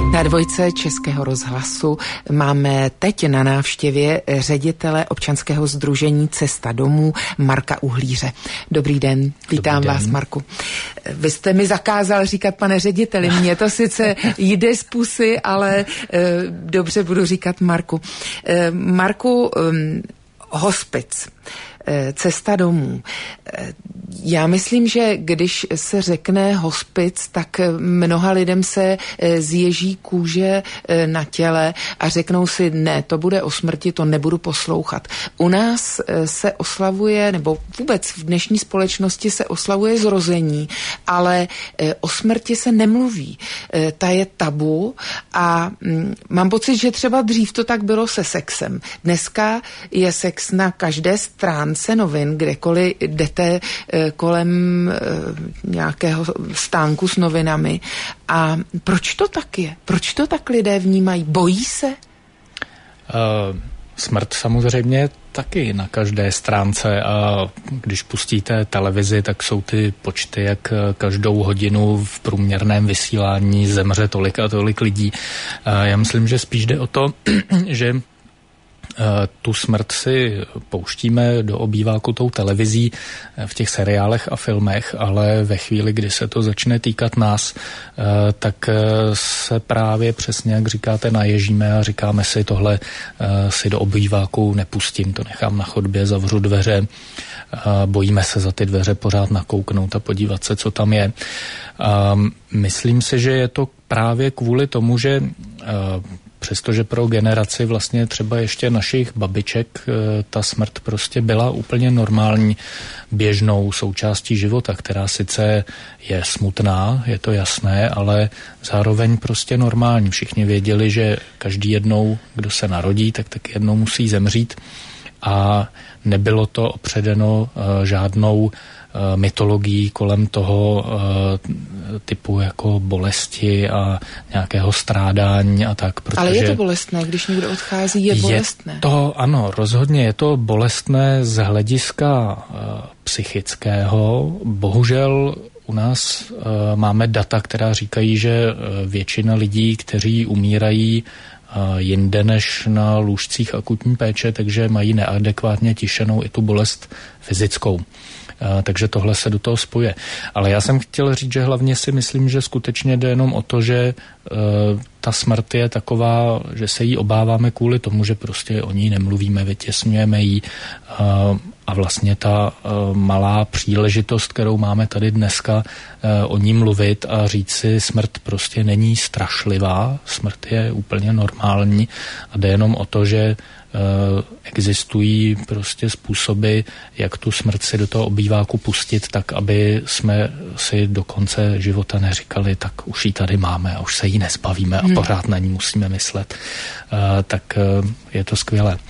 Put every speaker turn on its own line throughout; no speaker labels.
Na Dvojce Českého rozhlasu máme teď na návštěvě ředitele občanského sdružení Cesta domů Marka Uhlíře. Dobrý den, vítám vás, Marku. Vy jste mi zakázal říkat pane řediteli, mně to sice jde z pusy, ale dobře budu říkat Marku. Marku, hospic, Cesta domů. Já myslím, že když se řekne hospic, tak mnoha lidem se zježí kůže na těle a řeknou si, ne, to bude o smrti, to nebudu poslouchat. U nás se oslavuje, nebo vůbec v dnešní společnosti se oslavuje zrození, ale o smrti se nemluví. Ta je tabu a mám pocit, že třeba dřív to tak bylo se sexem. Dneska je sex na každé stránce novin, kdekoliv jdete kolem nějakého stánku s novinami. A proč to tak je? Proč to tak lidé vnímají? Bojí se?
Smrt samozřejmě taky na každé stránce a když pustíte televizi, tak jsou ty počty, jak každou hodinu v průměrném vysílání zemře tolik a tolik lidí. Já myslím, že spíš jde o to, že tu smrt si pouštíme do obýváku tou televizí v těch seriálech a filmech, ale ve chvíli, kdy se to začne týkat nás, tak se právě přesně, jak říkáte, naježíme a říkáme si, tohle si do obýváku nepustím, to nechám na chodbě, zavřu dveře, bojíme se za ty dveře pořád nakouknout a podívat se, co tam je. Myslím si, že je to právě kvůli tomu, že přestože pro generaci vlastně třeba ještě našich babiček ta smrt prostě byla úplně normální, běžnou součástí života, která sice je smutná, je to jasné, ale zároveň prostě normální. Všichni věděli, že každý jednou, kdo se narodí, tak jednou musí zemřít a nebylo to opředeno žádnou mytologií kolem toho typu jako bolesti a nějakého strádání a tak. Protože
ale je to bolestné, když někdo odchází, je bolestné?
Ano, rozhodně je to bolestné z hlediska psychického. Bohužel u nás máme data, která říkají, že většina lidí, kteří umírají jinde než na lůžcích akutní péče, takže mají neadekvátně tišenou i tu bolest fyzickou. Takže tohle se do toho spojuje. Ale já jsem chtěl říct, že hlavně si myslím, že skutečně jde jenom o to, že ta smrt je taková, že se jí obáváme kvůli tomu, že prostě o ní nemluvíme, vytěsňujeme jí a vlastně ta malá příležitost, kterou máme tady dneska o ní mluvit a říct si, smrt prostě není strašlivá, smrt je úplně normální a jde jenom o to, že existují prostě způsoby, jak tu smrt si do toho obýváku pustit, tak aby jsme si do konce života neříkali, tak už ji tady máme a už se jí nezbavíme a pořád na ní musíme myslet. Tak je to skvělé.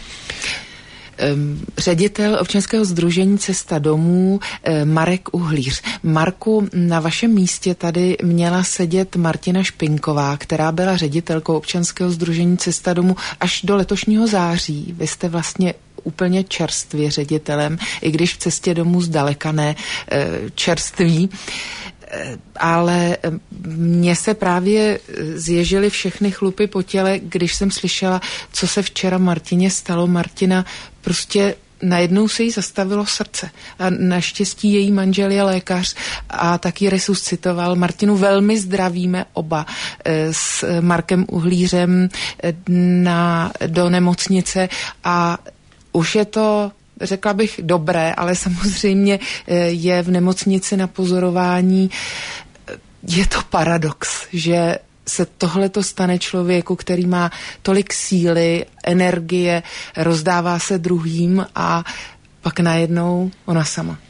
Ředitel občanského sdružení Cesta domů Marek Uhlíř. Marku, na vašem místě tady měla sedět Martina Špinková, která byla ředitelkou občanského sdružení Cesta domů až do letošního září. Vy jste vlastně úplně čerstvě ředitelem, i když v Cestě domů zdaleka ne čerství. Ale mně se právě zježily všechny chlupy po těle, když jsem slyšela, co se včera Martině stalo. Martina prostě najednou se jí zastavilo srdce. A naštěstí její manžel je lékař a taky resuscitoval. Martinu velmi zdravíme oba s Markem Uhlířem do nemocnice a už je to, řekla bych, dobré, ale samozřejmě je v nemocnici na pozorování. Je to paradox, že se tohleto stane člověku, který má tolik síly, energie, rozdává se druhým a pak najednou ona sama.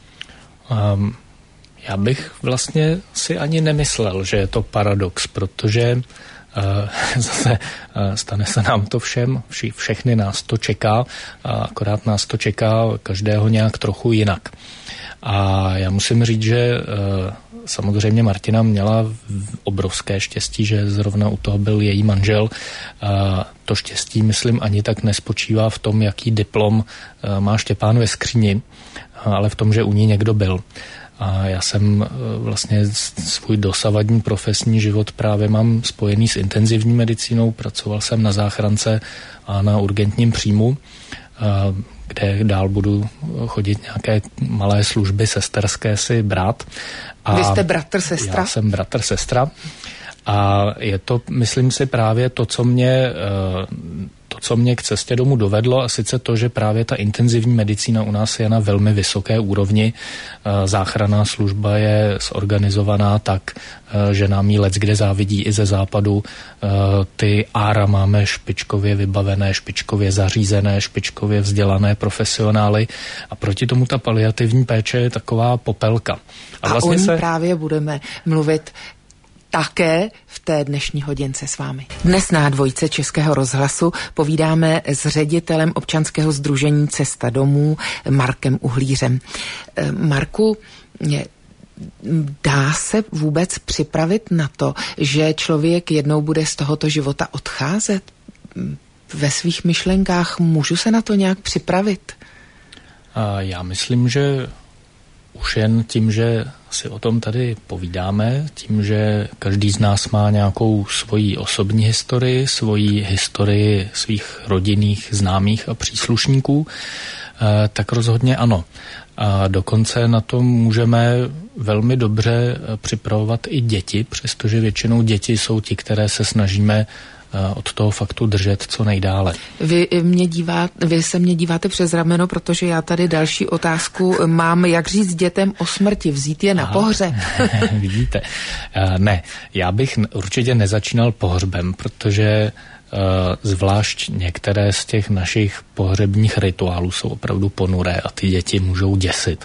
Já bych vlastně si ani nemyslel, že je to paradox, protože zase stane se nám to všem, všechny nás to čeká, akorát nás to čeká každého nějak trochu jinak. A já musím říct, že samozřejmě Martina měla obrovské štěstí, že zrovna u toho byl její manžel. To štěstí, myslím, ani tak nespočívá v tom, jaký diplom má Štěpán ve skříni, ale v tom, že u ní někdo byl. A já jsem vlastně svůj dosavadní profesní život právě mám spojený s intenzivní medicínou. Pracoval jsem na záchrance a na urgentním příjmu, kde dál budu chodit nějaké malé služby sesterské si brát.
Vy jste bratr, sestra?
Já jsem bratr, sestra. A je to, myslím si, právě to, co mě k cestě domů dovedlo, a sice to, že právě ta intenzivní medicína u nás je na velmi vysoké úrovni. Záchranná služba je zorganizovaná tak, že nám jí leckde závidí i ze západu. Ty ára máme špičkově vybavené, špičkově zařízené, špičkově vzdělané profesionály a proti tomu ta paliativní péče je taková popelka.
A vlastně o ní právě budeme mluvit také v té dnešní hodince s vámi. Dnes na Dvojce Českého rozhlasu povídáme s ředitelem občanského sdružení Cesta domů Markem Uhlířem. Marku, dá se vůbec připravit na to, že člověk jednou bude z tohoto života odcházet? Ve svých myšlenkách můžu se na to nějak připravit?
Já myslím, že už jen tím, že si o tom tady povídáme, tím, že každý z nás má nějakou svoji osobní historii, svoji historii svých rodinných známých a příslušníků, tak rozhodně ano. A dokonce na to můžeme velmi dobře připravovat i děti, přestože většinou děti jsou ti, které se snažíme od toho faktu držet co nejdále.
Vy se mě díváte přes rameno, protože já tady další otázku mám, jak říct dětem o smrti, vzít je na pohřeb.
Vidíte. Ne, já bych určitě nezačínal pohřbem, protože zvlášť některé z těch našich pohřebních rituálů jsou opravdu ponuré a ty děti můžou děsit.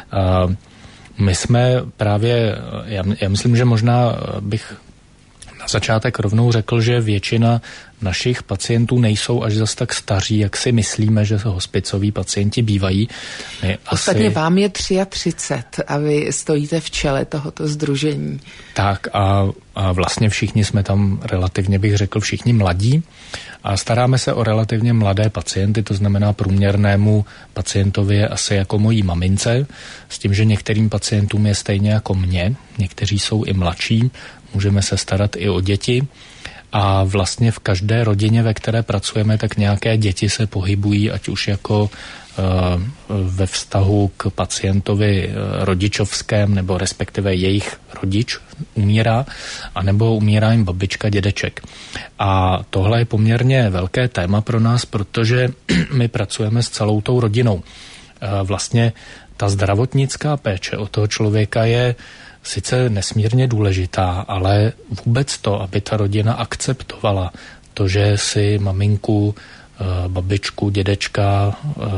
My jsme právě, já myslím, že možná bych na začátek rovnou řekl, že většina našich pacientů nejsou až zas tak staří, jak si myslíme, že hospicoví pacienti bývají.
Ostatně vám je 33 a vy stojíte v čele tohoto sdružení.
Tak a vlastně všichni jsme tam relativně, bych řekl, všichni mladí a staráme se o relativně mladé pacienty, to znamená průměrnému pacientovi je asi jako mojí mamince, s tím, že některým pacientům je stejně jako mně, někteří jsou i mladší, můžeme se starat i o děti a vlastně v každé rodině, ve které pracujeme, tak nějaké děti se pohybují, ať už jako ve vztahu k pacientovi rodičovském, nebo respektive jejich rodič umírá, anebo umírá jim babička, dědeček. A tohle je poměrně velké téma pro nás, protože my pracujeme s celou tou rodinou. Vlastně ta zdravotnická péče o toho člověka je sice nesmírně důležitá, ale vůbec to, aby ta rodina akceptovala to, že si maminku, babičku, dědečka,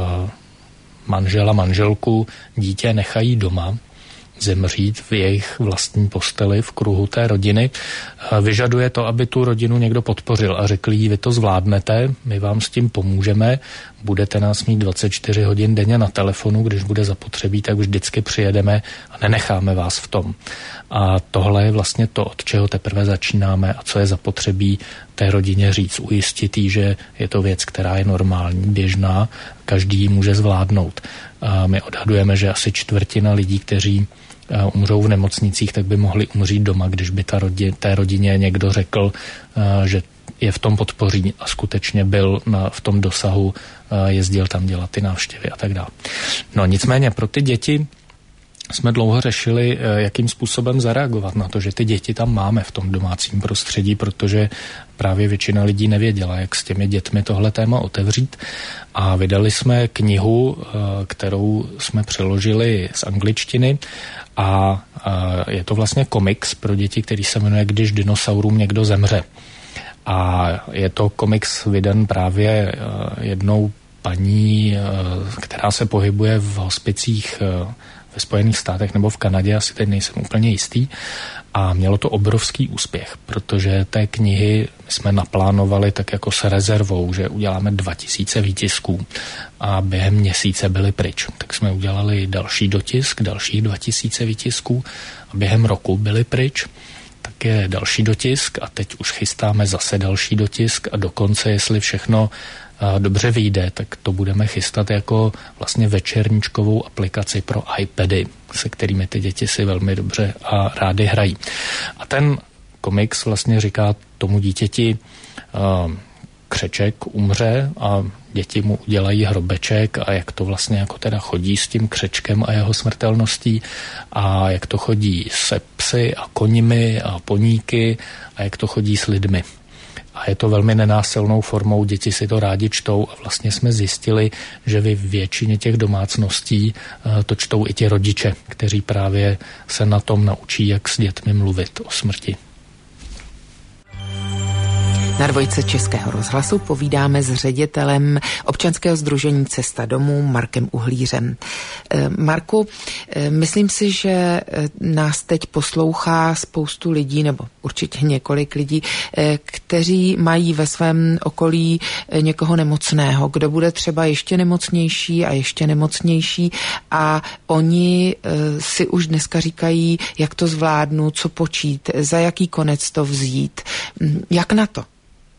manžela, manželku, dítě nechají doma, zemřít v jejich vlastní posteli v kruhu té rodiny. Vyžaduje to, aby tu rodinu někdo podpořil a řekl jí, vy to zvládnete, my vám s tím pomůžeme, budete nás mít 24 hodin denně na telefonu, když bude zapotřebí, tak vždycky přijedeme a nenecháme vás v tom. A tohle je vlastně to, od čeho teprve začínáme a co je zapotřebí té rodině říct, ujistit jí, že je to věc, která je normální, běžná, každý ji může zvládnout. A my odhadujeme, že asi čtvrtina lidí, kteří umřou v nemocnicích, tak by mohli umřít doma, když by té rodině někdo řekl, že je v tom podpoří a skutečně byl v tom dosahu, jezdil tam dělat ty návštěvy a tak dále. No nicméně pro ty děti jsme dlouho řešili, jakým způsobem zareagovat na to, že ty děti tam máme v tom domácím prostředí, protože právě většina lidí nevěděla, jak s těmi dětmi tohle téma otevřít. A vydali jsme knihu, kterou jsme přeložili z angličtiny a je to vlastně komiks pro děti, který se jmenuje Když dinosaurům někdo zemře. A je to komiks vydan právě jednou paní, která se pohybuje v hospicích ve Spojených státech nebo v Kanadě, asi teď nejsem úplně jistý. A mělo to obrovský úspěch, protože té knihy jsme naplánovali tak jako s rezervou, že uděláme 2000 výtisků a během měsíce byly pryč. Tak jsme udělali další dotisk, dalších 2000 výtisků a během roku byly pryč. Tak je další dotisk a teď už chystáme zase další dotisk a dokonce, jestli všechno dobře vyjde, tak to budeme chystat jako vlastně večerníčkovou aplikaci pro iPady, se kterými ty děti si velmi dobře a rády hrají. A ten komiks vlastně říká tomu dítěti, křeček umře a děti mu udělají hrobeček a jak to vlastně jako teda chodí s tím křečkem a jeho smrtelností a jak to chodí se psy a koňmi a poníky a jak to chodí s lidmi. A je to velmi nenásilnou formou, děti si to rádi čtou a vlastně jsme zjistili, že v většině těch domácností to čtou i ti rodiče, kteří právě se na tom naučí, jak s dětmi mluvit o smrti.
Na Dvojce Českého rozhlasu povídáme s ředitelem občanského sdružení Cesta domů Markem Uhlířem. Marku, myslím si, že nás teď poslouchá spoustu lidí, nebo určitě několik lidí, kteří mají ve svém okolí někoho nemocného, kdo bude třeba ještě nemocnější a ještě nemocnější a oni si už dneska říkají, jak to zvládnu, co počít, za jaký konec to vzít. Jak na to?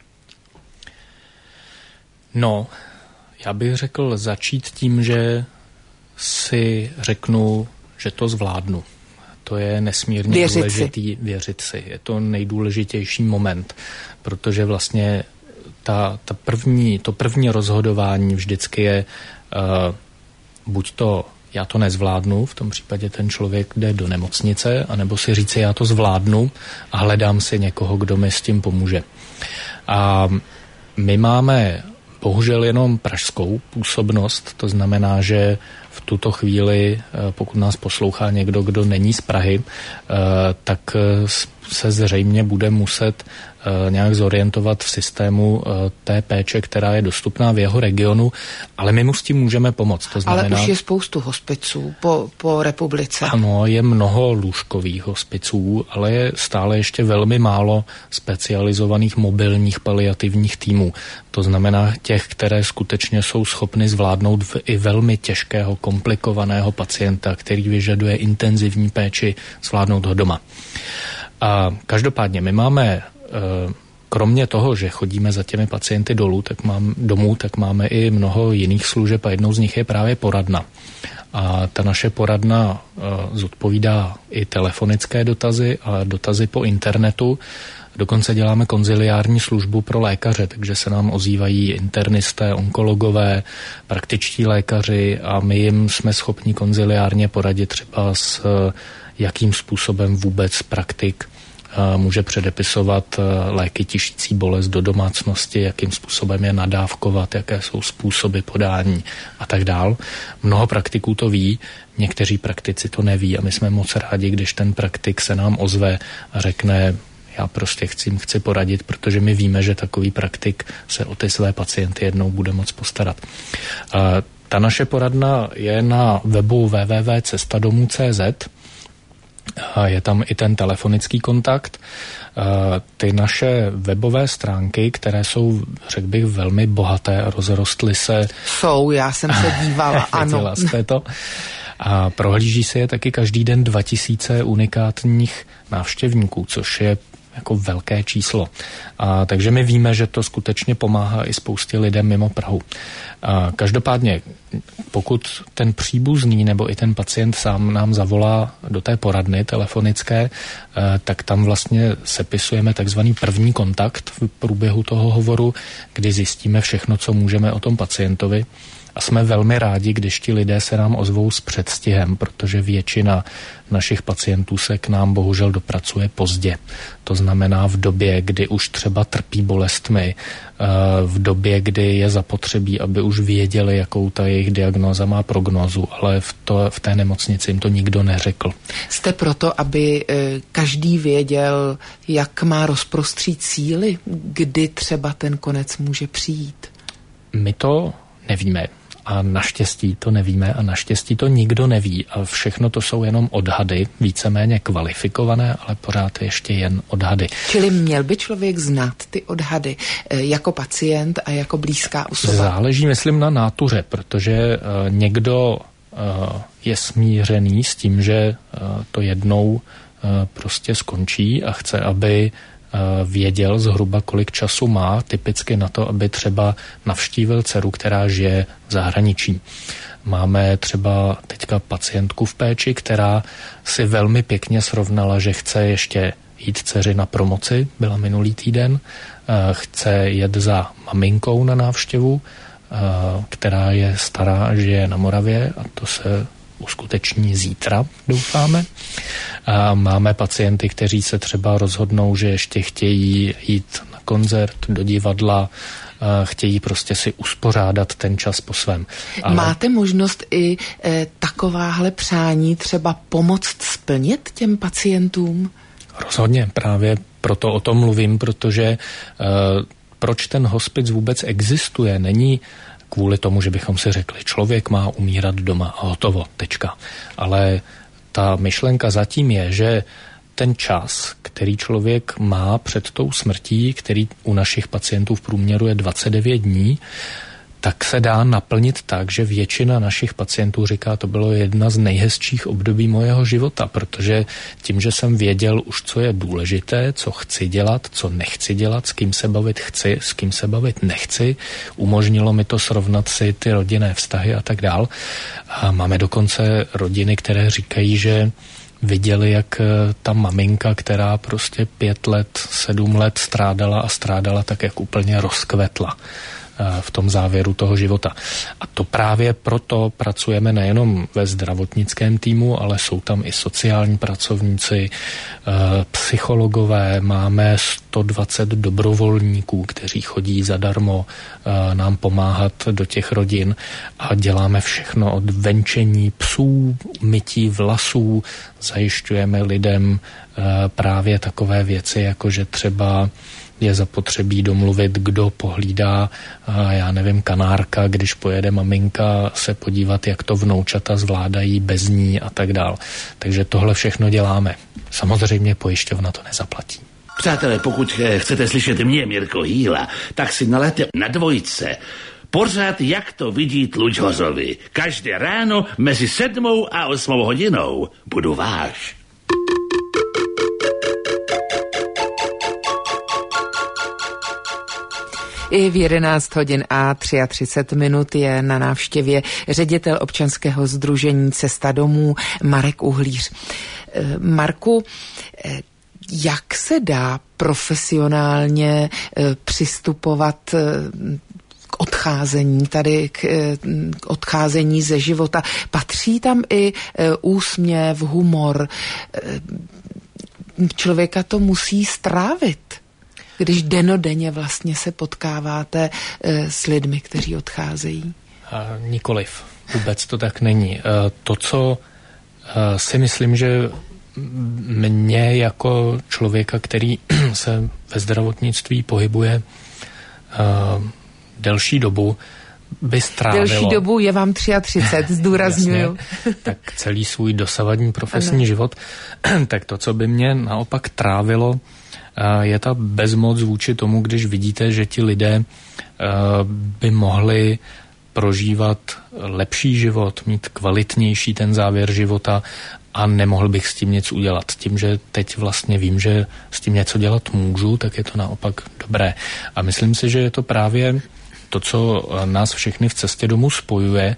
No, já bych řekl začít tím, že si řeknu, že to zvládnu. To je nesmírně důležitý věřit si. Je to nejdůležitější moment, protože vlastně to první rozhodování vždycky je buď to já to nezvládnu, v tom případě ten člověk jde do nemocnice, anebo si říci já to zvládnu a hledám si někoho, kdo mi s tím pomůže. A my máme bohužel jenom pražskou působnost, to znamená, že v tuto chvíli, pokud nás poslouchá někdo, kdo není z Prahy, tak se zřejmě bude muset nějak zorientovat v systému té péče, která je dostupná v jeho regionu, ale my mu s tím můžeme pomoct. To znamená,
ale už je spoustu hospiců po republice.
Ano, je mnoho lůžkových hospiců, ale je stále ještě velmi málo specializovaných mobilních paliativních týmů. To znamená těch, které skutečně jsou schopny zvládnout i velmi těžkého, komplikovaného pacienta, který vyžaduje intenzivní péči, zvládnout ho doma. A každopádně my máme, kromě toho, že chodíme za těmi pacienty domů, tak máme i mnoho jiných služeb a jednou z nich je právě poradna. A ta naše poradna zodpovídá i telefonické dotazy a dotazy po internetu. Dokonce děláme konziliární službu pro lékaře, takže se nám ozývají internisté, onkologové, praktičtí lékaři a my jim jsme schopni konziliárně poradit třeba s jakým způsobem vůbec praktik může předepisovat léky tišící bolest do domácnosti, jakým způsobem je nadávkovat, jaké jsou způsoby podání a tak dál. Mnoho praktiků to ví, někteří praktici to neví a my jsme moc rádi, když ten praktik se nám ozve a řekne, já prostě chci poradit, protože my víme, že takový praktik se o ty své pacienty jednou bude moc postarat. Ta naše poradna je na webu www.cestadomů.cz. Je tam i ten telefonický kontakt. Ty naše webové stránky, které jsou, řekl bych, velmi bohaté, rozrostly se.
Já jsem se dívala, ano.
Jste to. A prohlíží se je taky každý den 2000 unikátních návštěvníků, což je jako velké číslo. Takže my víme, že to skutečně pomáhá i spoustě lidem mimo Prahu. Každopádně, pokud ten příbuzný nebo i ten pacient sám nám zavolá do té poradny telefonické, tak tam vlastně sepisujeme takzvaný první kontakt v průběhu toho hovoru, kdy zjistíme všechno, co můžeme o tom pacientovi. A jsme velmi rádi, když ti lidé se nám ozvou s předstihem, protože většina našich pacientů se k nám bohužel dopracuje pozdě. To znamená v době, kdy už třeba trpí bolestmi, v době, kdy je zapotřebí, aby už věděli, jakou ta jejich diagnóza má prognózu, ale v té nemocnici jim to nikdo neřekl.
Jste proto, aby každý věděl, jak má rozprostřít síly, kdy třeba ten konec může přijít?
My to nevíme. A naštěstí to nevíme a naštěstí to nikdo neví a všechno to jsou jenom odhady, víceméně kvalifikované, ale pořád ještě jen odhady.
Čili měl by člověk znát ty odhady jako pacient a jako blízká osoba?
Záleží, myslím, na nátuře, protože někdo je smířený s tím, že to jednou prostě skončí a chce, aby věděl zhruba, kolik času má typicky na to, aby třeba navštívil dceru, která žije v zahraničí. Máme třeba teďka pacientku v péči, která si velmi pěkně srovnala, že chce ještě jít dceři na promoci, byla minulý týden, chce jet za maminkou na návštěvu, která je stará a žije na Moravě, a to se uskuteční zítra, doufáme. A máme pacienty, kteří se třeba rozhodnou, že ještě chtějí jít na koncert, do divadla, chtějí prostě si uspořádat ten čas po svém. Ale... Máte možnost i takováhle přání třeba pomoct splnit těm pacientům? Rozhodně, právě proto o tom mluvím, protože proč ten hospic vůbec existuje, není kvůli tomu, že bychom si řekli, člověk má umírat doma a hotovo, tečka. Ale ta myšlenka zatím je, že ten čas, který člověk má před tou smrtí, který u našich pacientů v průměru je 29 dní, tak se dá naplnit tak, že většina našich pacientů říká, to bylo jedna z nejhezčích období mojeho života, protože tím, že jsem věděl už, co je důležité, co chci dělat, co nechci dělat, s kým se bavit chci, s kým se bavit nechci, umožnilo mi to srovnat si ty rodinné vztahy a tak dál. A máme dokonce rodiny, které říkají, že viděli, jak ta maminka, která prostě 5 let, 7 let strádala, tak jak úplně rozkvetla v tom závěru toho života. A to právě proto pracujeme nejenom ve zdravotnickém týmu, ale jsou tam i sociální pracovníci, psychologové, máme 120 dobrovolníků, kteří chodí zadarmo nám pomáhat do těch rodin a děláme všechno od venčení psů, mytí vlasů, zajišťujeme lidem právě takové věci, jako že třeba je zapotřebí domluvit, kdo pohlídá, já nevím, kanárka, když pojede maminka se podívat, jak to vnoučata zvládají bez ní a tak dál. Takže tohle všechno děláme. Samozřejmě pojišťovna to nezaplatí.
Přátelé, pokud chcete slyšet mě, Mirko Hýla, tak si nalaďte na Dvojce pořád, jak to vidí Tlučhořovi. Každé ráno mezi 7 a 8 hodinou budu váš.
I v 11 hodin a 33 minut je na návštěvě ředitel občanského sdružení Cesta domů Marek Uhlíř. Marku, jak se dá profesionálně přistupovat k odcházení, k odcházení ze života? Patří tam i úsměv, humor? Člověka to musí strávit, když dennodenně vlastně se potkáváte s lidmi, kteří odcházejí?
Nikoliv. Vůbec to tak není. To, co si myslím, že mě jako člověka, který se ve zdravotnictví pohybuje delší dobu, by strávilo.
Delší dobu je vám 33, zdůrazňuju.
Jasně, tak celý svůj dosavadní profesní život, tak to, co by mě naopak trávilo, je ta bezmoc vůči tomu, když vidíte, že ti lidé by mohli prožívat lepší život, mít kvalitnější ten závěr života a nemohl bych s tím nic udělat. Tím, že teď vlastně vím, že s tím něco dělat můžu, tak je to naopak dobré. A myslím si, že je to právě to, co nás všechny v Cestě domů spojuje.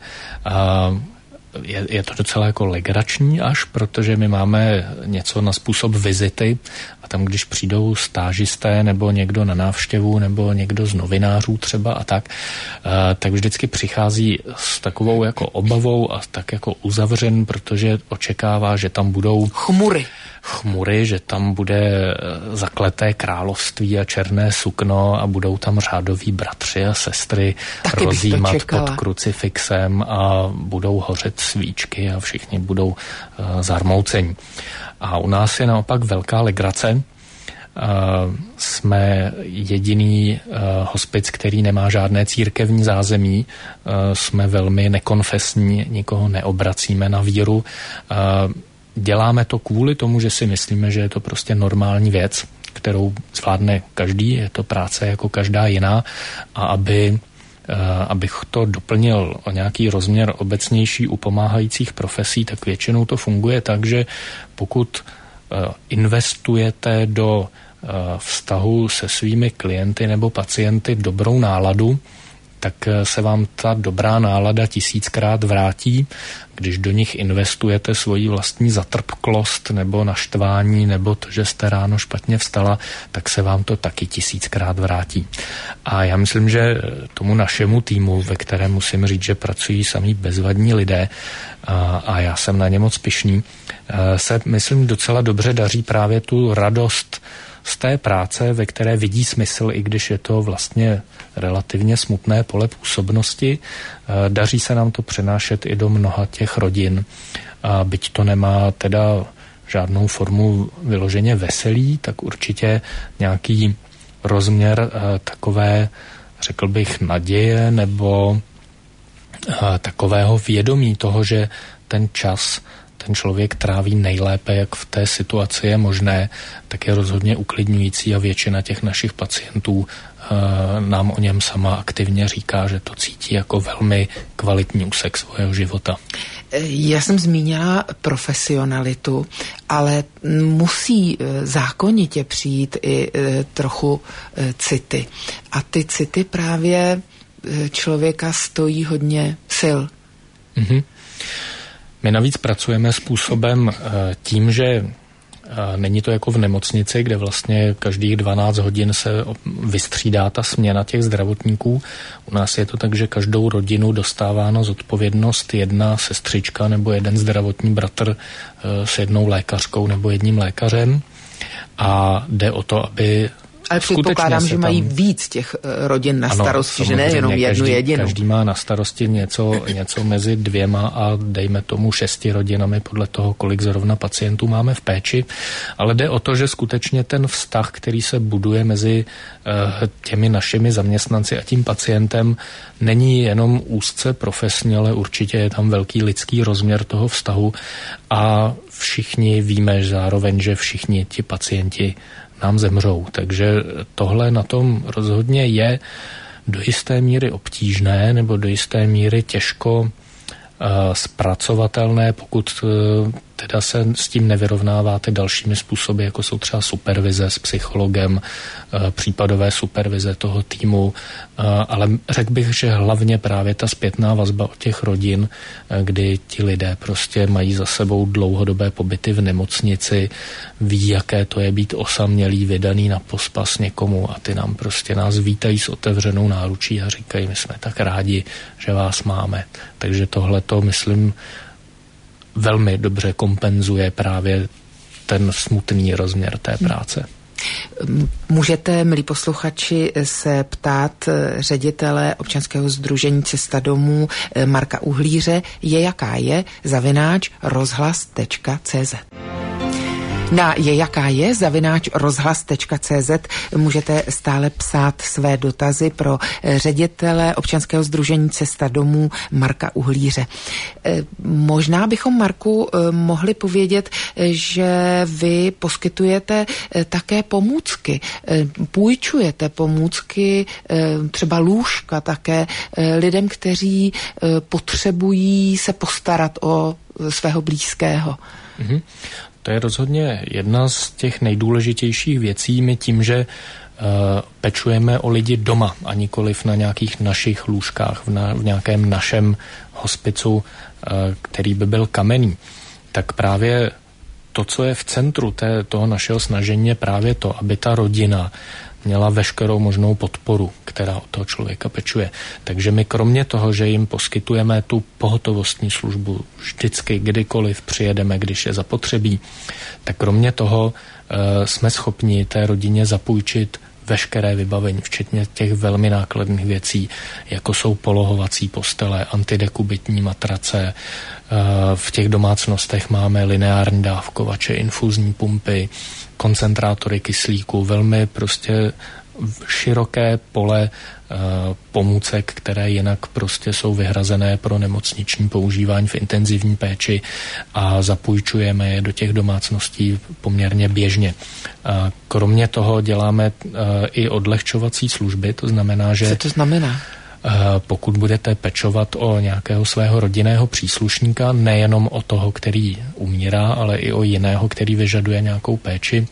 Je to docela jako legrační až, protože my máme něco na způsob vizity a tam, když přijdou stážisté nebo někdo na návštěvu nebo někdo z novinářů třeba a tak vždycky přichází s takovou jako obavou a tak jako uzavřen, protože očekává, že tam budou chmury, že tam bude zakleté království a černé sukno a budou tam řádoví bratři a sestry rozjímat pod krucifixem a budou hořet svíčky a všichni budou zarmoucení. A u nás je naopak velká legrace. Jsme jediný hospic, který nemá žádné církevní zázemí. Jsme velmi nekonfesní, nikoho neobracíme na víru. Děláme to kvůli tomu, že si myslíme, že je to prostě normální věc, kterou zvládne každý, je to práce jako každá jiná a abych to doplnil o nějaký rozměr obecnější u pomáhajících profesí, tak většinou to funguje tak, že pokud investujete do vztahu se svými klienty nebo pacienty dobrou náladu, tak se vám ta dobrá nálada 1000krát vrátí. Když do nich investujete svoji vlastní zatrpklost nebo naštvání nebo to, že jste ráno špatně vstala, tak se vám to taky 1000krát vrátí. A já myslím, že tomu našemu týmu, ve kterém musím říct, že pracují samí bezvadní lidé a já jsem na ně moc pyšný, se myslím docela dobře daří právě tu radost z té práce, ve které vidí smysl, i když je to vlastně relativně smutné pole působnosti. Daří se nám to přenášet i do mnoha těch rodin. A byť to nemá teda žádnou formu vyloženě veselí, tak určitě nějaký rozměr takové, řekl bych, naděje nebo takového vědomí toho, že ten čas ten člověk tráví nejlépe, jak v té situaci je možné, tak je rozhodně uklidňující a většina těch našich pacientů nám o něm sama aktivně říká, že to cítí jako velmi kvalitní úsek svého života.
Já jsem zmínila profesionalitu, ale musí zákonitě přijít i trochu city. A ty city právě člověka stojí hodně sil.
Mhm. My navíc pracujeme způsobem tím, že není to jako v nemocnici, kde vlastně každých 12 hodin se vystřídá ta směna těch zdravotníků. U nás je to tak, že každou rodinu dostává na zodpovědnost jedna sestřička nebo jeden zdravotní bratr s jednou lékařkou nebo jedním lékařem. A jde o to, aby
ale předpokládám, že mají víc těch rodin na starosti, že ne jenom jednu jedinou.
Každý má na starosti něco mezi 2 a dejme tomu 6 rodinami podle toho, kolik zrovna pacientů máme v péči. Ale jde o to, že skutečně ten vztah, který se buduje mezi těmi našimi zaměstnanci a tím pacientem, není jenom úzce profesní, ale určitě je tam velký lidský rozměr toho vztahu a všichni víme zároveň, že všichni ti pacienti nám zemřou. Takže tohle na tom rozhodně je do jisté míry obtížné nebo do jisté míry těžko zpracovatelné, pokud teda se s tím nevyrovnáváte dalšími způsoby, jako jsou třeba supervize s psychologem, případové supervize toho týmu, ale řekl bych, že hlavně právě ta zpětná vazba od těch rodin, kdy ti lidé prostě mají za sebou dlouhodobé pobyty v nemocnici, ví, jaké to je být osamělý, vydaný na pospas někomu a ty nás vítají s otevřenou náručí a říkají, my jsme tak rádi, že vás máme. Takže tohle to, myslím, velmi dobře kompenzuje právě ten smutný rozměr té práce.
Můžete, milí posluchači, se ptát ředitele občanského sdružení Cesta domů Marka Uhlíře, jaká je @rozhlas.cz. Na @rozhlas.cz můžete stále psát své dotazy pro ředitele občanského sdružení Cesta domů Marka Uhlíře. Možná bychom, Marku, mohli povědět, že vy poskytujete také pomůcky. Půjčujete pomůcky, třeba lůžka také lidem, kteří potřebují se postarat o svého blízkého.
Mhm. To je rozhodně jedna z těch nejdůležitějších věcí. My tím, že pečujeme o lidi doma a nikoliv na nějakých našich lůžkách, v nějakém našem hospicu, který by byl kamenný, tak právě to, co je v centru toho našeho snažení, je právě to, aby ta rodina měla veškerou možnou podporu, která od toho člověka pečuje. Takže my kromě toho, že jim poskytujeme tu pohotovostní službu vždycky, kdykoliv přijedeme, když je zapotřebí, tak kromě toho jsme schopni té rodině zapůjčit veškeré vybavení, včetně těch velmi nákladných věcí, jako jsou polohovací postele, antidekubitní matrace. V těch domácnostech máme lineární dávkovače, infuzní pumpy, koncentrátory kyslíku, velmi prostě široké pole pomůcek, které jinak prostě jsou vyhrazené pro nemocniční používání v intenzivní péči a zapůjčujeme je do těch domácností poměrně běžně. Kromě toho děláme i odlehčovací služby, to znamená, že...
Co to znamená?
Pokud budete pečovat o nějakého svého rodinného příslušníka, nejenom o toho, který umírá, ale i o jiného, který vyžaduje nějakou péči,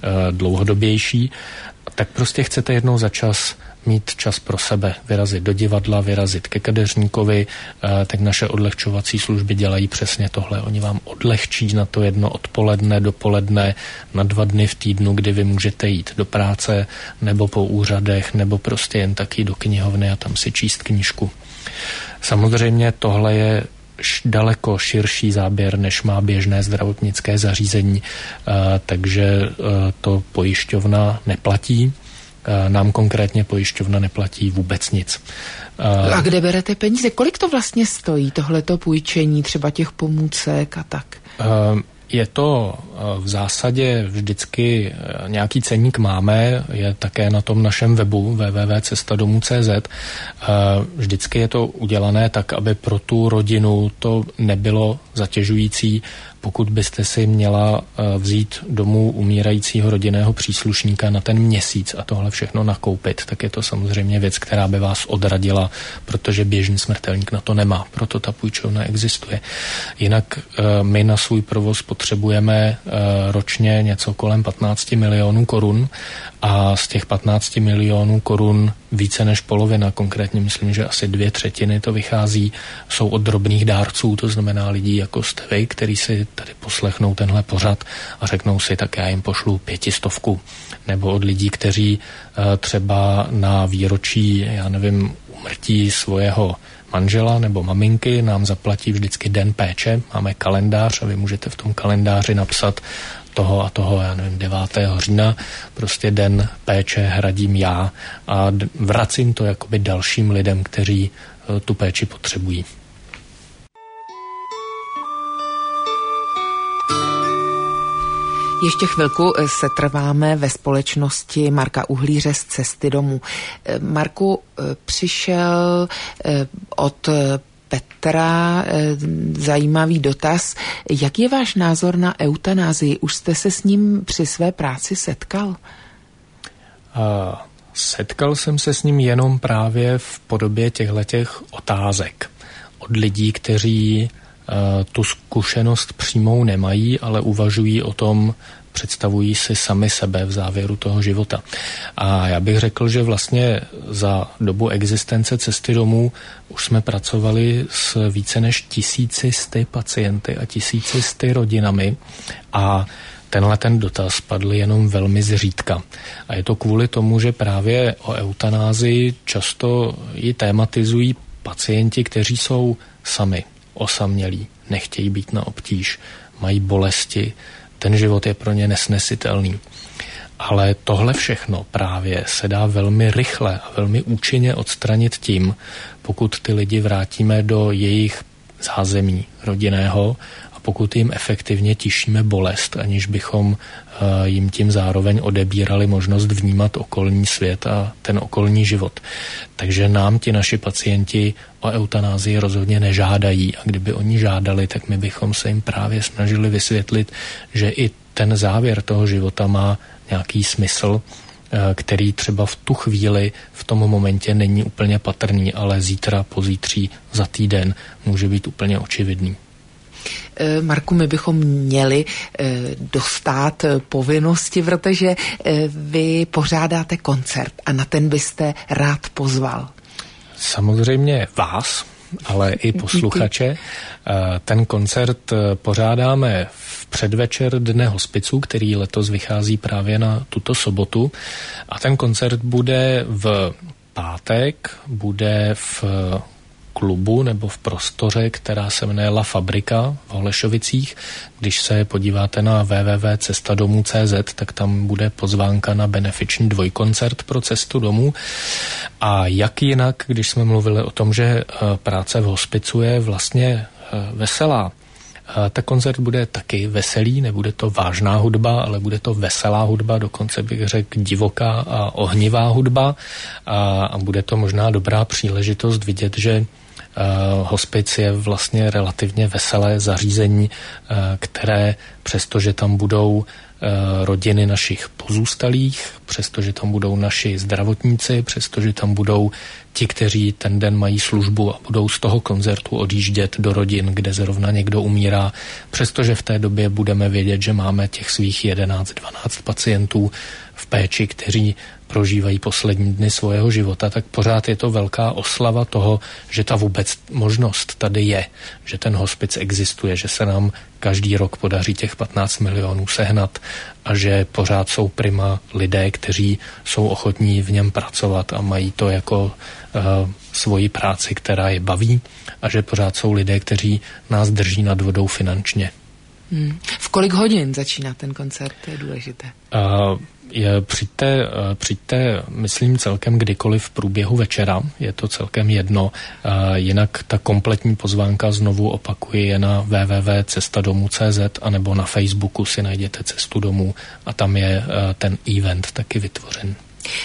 dlouhodobější, tak prostě chcete jednou za čas mít čas pro sebe, vyrazit do divadla, vyrazit ke kadeřníkovi, tak naše odlehčovací služby dělají přesně tohle. Oni vám odlehčí na to jedno odpoledne, dopoledne, na 2 dny v týdnu, kdy vy můžete jít do práce, nebo po úřadech, nebo prostě jen taky do knihovny a tam si číst knížku. Samozřejmě tohle je daleko širší záběr, než má běžné zdravotnické zařízení, takže to pojišťovna neplatí. Nám konkrétně pojišťovna neplatí vůbec nic.
A kde berete peníze? Kolik to vlastně stojí, tohleto půjčení, třeba těch pomůcek a tak?
Je to v zásadě vždycky nějaký ceník máme, je také na tom našem webu www.cestadomů.cz. Vždycky je to udělané tak, aby pro tu rodinu to nebylo zatěžující. Pokud byste si měla vzít domů umírajícího rodinného příslušníka na ten měsíc a tohle všechno nakoupit, tak je to samozřejmě věc, která by vás odradila, protože běžný smrtelník na to nemá, proto ta půjčovna existuje. Jinak my na svůj provoz potřebujeme ročně něco kolem 15 milionů korun a z těch 15 milionů korun více než polovina, konkrétně myslím, že asi 2/3 to vychází, jsou od drobných dárců, to znamená lidí jako jste vy, který si tady poslechnou tenhle pořad a řeknou si, tak já jim pošlu 500, nebo od lidí, kteří třeba na výročí, já nevím, úmrtí svého manžela nebo maminky nám zaplatí vždycky den péče, máme kalendář a vy můžete v tom kalendáři napsat toho a toho, já nevím, 9. října, prostě den péče hradím já a vracím to jakoby dalším lidem, kteří tu péči potřebují.
Ještě chvilku se trváme ve společnosti Marka Uhlíře z Cesty domů. Marku, přišel od Petra zajímavý dotaz. Jak je váš názor na eutanázii? Už jste se s ním při své práci setkal?
Setkal jsem se s ním jenom právě v podobě těchto otázek. Od lidí, kteří tu zkušenost přímou nemají, ale uvažují o tom, představují si sami sebe v závěru toho života. A já bych řekl, že vlastně za dobu existence Cesty domů už jsme pracovali s více než 1100 pacienty a 1100 rodinami a tenhle ten dotaz padl jenom velmi zřídka. A je to kvůli tomu, že právě o eutanázii často ji tématizují pacienti, kteří jsou sami osamělí, nechtějí být na obtíž, mají bolesti, ten život je pro ně nesnesitelný. Ale tohle všechno právě se dá velmi rychle a velmi účinně odstranit tím, pokud ty lidi vrátíme do jejich zázemí rodinného a pokud jim efektivně tišíme bolest, aniž bychom jim tím zároveň odebírali možnost vnímat okolní svět a ten okolní život. Takže nám ti naši pacienti o eutanázii rozhodně nežádají a kdyby oni žádali, tak my bychom se jim právě snažili vysvětlit, že i ten závěr toho života má nějaký smysl, který třeba v tu chvíli, v tom momentě není úplně patrný, ale zítra, pozítří, za týden může být úplně očividný.
Marku, my bychom měli dostát povinnosti, protože vy pořádáte koncert a na ten byste rád pozval.
Samozřejmě vás, ale i posluchače. Ten koncert pořádáme v předvečer Dne hospiců, který letos vychází právě na tuto sobotu. A ten koncert bude v pátek, bude v klubu nebo v prostoře, která se jmenuje La Fabrika v Holešovicích. Když se podíváte na www.cestadomů.cz, tak tam bude pozvánka na benefiční dvojkoncert pro Cestu domů. A jak jinak, když jsme mluvili o tom, že práce v hospicu je vlastně veselá, tak koncert bude taky veselý, nebude to vážná hudba, ale bude to veselá hudba, dokonce bych řekl divoká a ohnivá hudba a bude to možná dobrá příležitost vidět, že Hospic je vlastně relativně veselé zařízení, které přestože tam budou rodiny našich pozůstalých, přestože tam budou naši zdravotníci, přestože tam budou ti, kteří ten den mají službu a budou z toho koncertu odjíždět do rodin, kde zrovna někdo umírá, přestože v té době budeme vědět, že máme těch svých 11-12 pacientů v péči, kteří prožívají poslední dny svého života, tak pořád je to velká oslava toho, že ta vůbec možnost tady je, že ten hospic existuje, že se nám každý rok podaří těch 15 milionů sehnat a že pořád jsou prima lidé, kteří jsou ochotní v něm pracovat a mají to jako svoji práci, která je baví, a že pořád jsou lidé, kteří nás drží nad vodou finančně.
V kolik hodin začíná ten koncert? To je důležité.
Přijďte, myslím, celkem kdykoliv v průběhu večera, je to celkem jedno. Jinak ta kompletní pozvánka, znovu opakuji, je na www.cestadomů.cz anebo na Facebooku si najděte Cestu domů a tam je ten event taky vytvořen.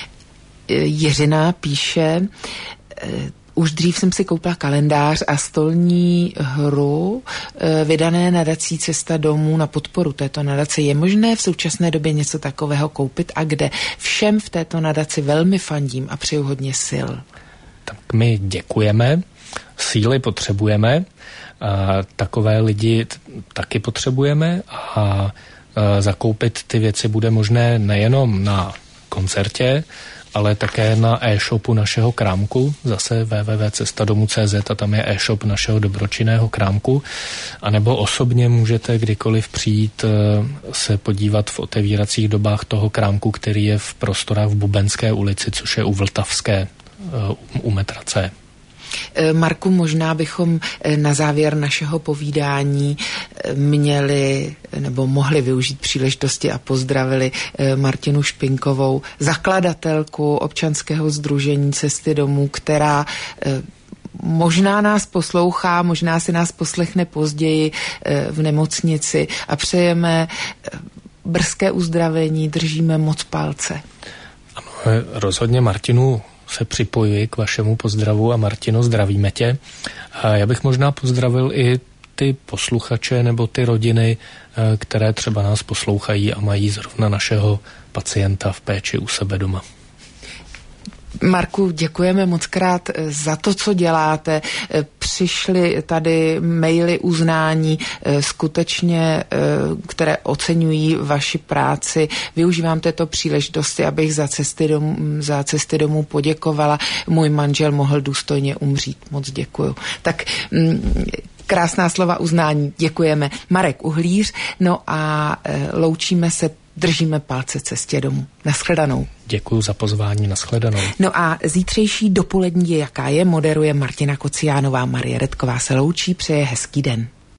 Jiřina píše: už dřív jsem si koupila kalendář a stolní hru vydané nadací Cesta domů na podporu této nadace. Je možné v současné době něco takového koupit a kde? Všem v této nadaci velmi fandím a přeju hodně sil.
Tak my děkujeme, síly potřebujeme, takové lidi taky potřebujeme a zakoupit ty věci bude možné nejenom na koncertě, ale také na e-shopu našeho krámku, zase www.cestadomů.cz a tam je e-shop našeho dobročinného krámku, anebo osobně můžete kdykoliv přijít se podívat v otevíracích dobách toho krámku, který je v prostorách v Bubenské ulici, což je u Vltavské, u metra C.
Marku, možná bychom na závěr našeho povídání měli nebo mohli využít příležitosti a pozdravili Martinu Špinkovou, zakladatelku občanského sdružení Cesty domů, která možná nás poslouchá, možná si nás poslechne později v nemocnici a přejeme brzké uzdravení, držíme moc palce.
Ano, rozhodně Martinu se připojuji k vašemu pozdravu a Martino, zdravíme tě. A já bych možná pozdravil i ty posluchače nebo ty rodiny, které třeba nás poslouchají a mají zrovna našeho pacienta v péči u sebe doma.
Marku, děkujeme mockrát za to, co děláte. Přišly tady maily uznání, skutečně, které oceňují vaši práci. Využívám této příležitosti, abych za cesty domů poděkovala. Můj manžel mohl důstojně umřít. Moc děkuju. Tak krásná slova uznání. Děkujeme. Marek Uhlíř. No a loučíme se, držíme palce Cestě domů. Nashledanou.
Děkuji za pozvání, nashledanou.
No a zítřejší dopolední je jaká je, moderuje Martina Kociánová, Marie Redková se loučí, přeje hezký den.